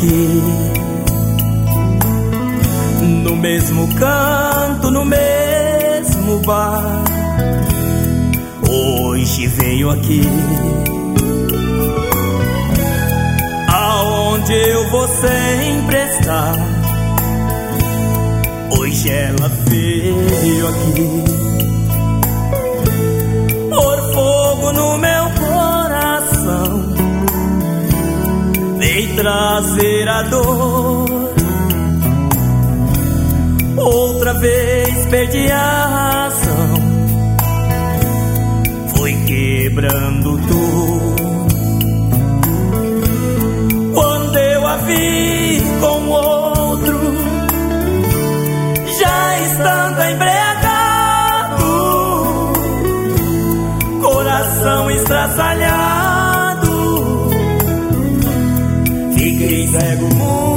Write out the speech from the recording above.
aqui, no mesmo canto, no mesmo bar. Hoje veio aqui, aonde eu vou sempre estar. Hoje ela veio aqui, por fogo no meu coração, veio trazer a dor. Outra vez perdi a razão, foi quebrando tudo. Quando eu a vi com outro, já estando embriagado, coração estraçalhado, fiquei cego.